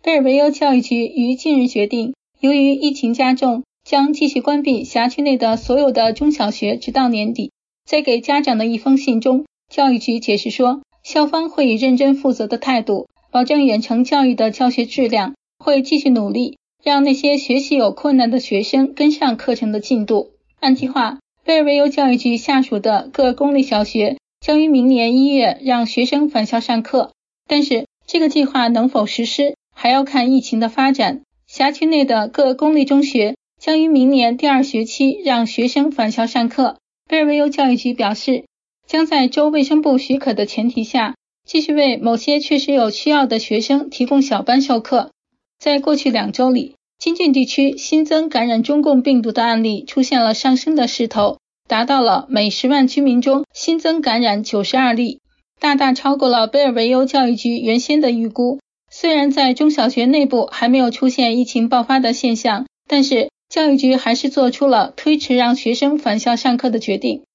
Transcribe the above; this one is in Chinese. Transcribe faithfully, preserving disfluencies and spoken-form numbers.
贝尔维尤教育局于近日决定，由于疫情加重，将继续关闭辖区内的所有的中小学直到年底。在给家长的一封信中，教育局解释说，校方会以认真负责的态度，保证远程教育的教学质量，会继续努力，让那些学习有困难的学生跟上课程的进度。按计划，贝尔维尤教育局下属的各公立小学将于明年一月让学生返校上课，但是这个计划能否实施，还要看疫情的发展。辖区内的各公立中学将于明年第二学期让学生返校上课。贝尔维尤教育局表示，将在州卫生部许可的前提下，继续为某些确实有需要的学生提供小班授课。在过去两周里，金郡地区新增感染中共病毒的案例出现了上升的势头，达到了每十万居民中新增感染九十二例，大大超过了贝尔维尤教育局原先的预估。虽然在中小学内部还没有出现疫情爆发的现象，但是教育局还是做出了推迟让学生返校上课的决定。